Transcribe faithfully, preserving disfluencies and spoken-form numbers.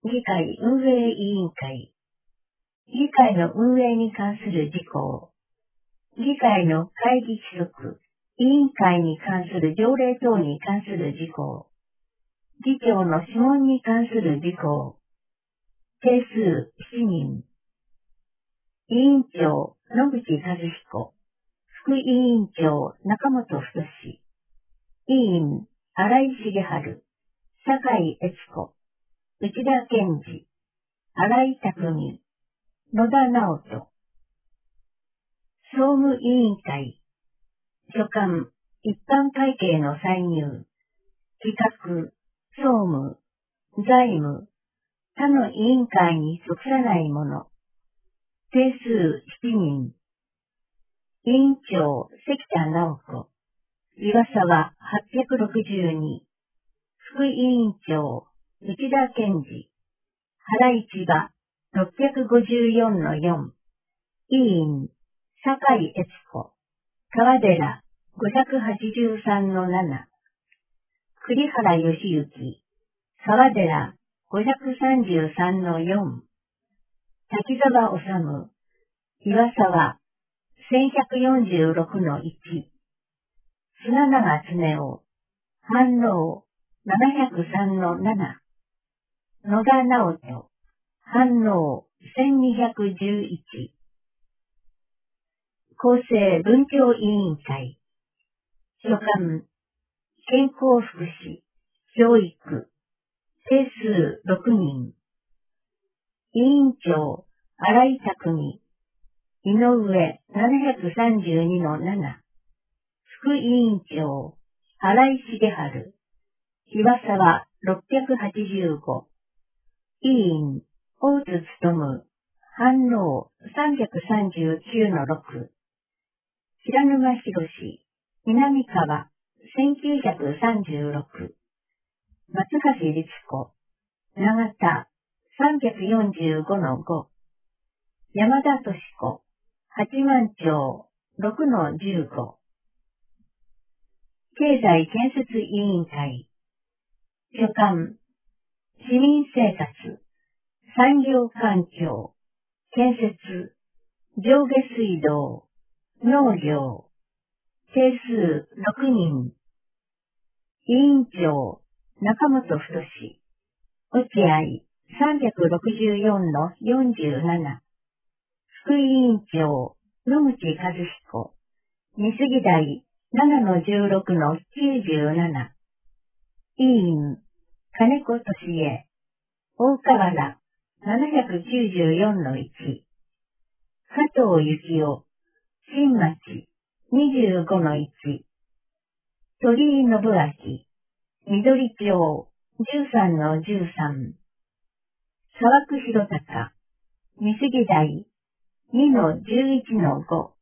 議会運営委員会。議会の運営に関する事項。議会の会議規則、委員会に関する条例等に関する事項。議長の諮問に関する事項。定数しちにん。委員長、野口和彦。副委員長、中本太。委員、新井重治。酒井悦子。内田健二。新井匠。野田直人。総務委員会。所管、一般会計の歳入。企画、総務、財務、他の委員会に属さないもの。定数しちにん。委員長、関田直子。岩沢はっぴゃくろくじゅうに。副委員長、内田健二。原市場、ろっぴゃくごじゅうよんのよん。委員、酒井悦子。川寺、ごひゃくはちじゅうさんのなな。栗原義行。川寺、ごひゃくさんじゅうさんのよん。滝沢治。岩沢、せんひゃくよんじゅうろくのいち。砂永恒夫。反応、ななひゃくさんのなな。野田直人。反応、せんにひゃくじゅういち。厚生文教委員会。所管、健康福祉、教育、定数ろくにん。委員長、新井匠。井上ななひゃくさんじゅうにのなな。副委員長、新井重治。岩沢ろっぴゃくはちじゅうご。委員、大津勉。反応さんびゃくさんじゅうきゅうのろく。平沼博史。南川せんきゅうひゃくさんじゅうろく。松橋律子。長田さんびゃくよんじゅうごのご。山田敏子。八幡町ろくのじゅうご。経済建設委員会。所管、市民生活、産業環境、建設、上下水道、農業、定数ろくにん。委員長、中本太。落合さんびゃくろくじゅうよんのよんじゅうなな。副委員長、野口和彦。美杉台ななのじゅうろくのきゅうじゅうなな。委員、金子俊恵。大河原ななひゃくきゅうじゅうよんのいち。加藤幸雄。新町にじゅうごのいち。鳥居信明。緑町じゅうさんのじゅうさん。沢久弘隆。美杉台にのじゅういちのご。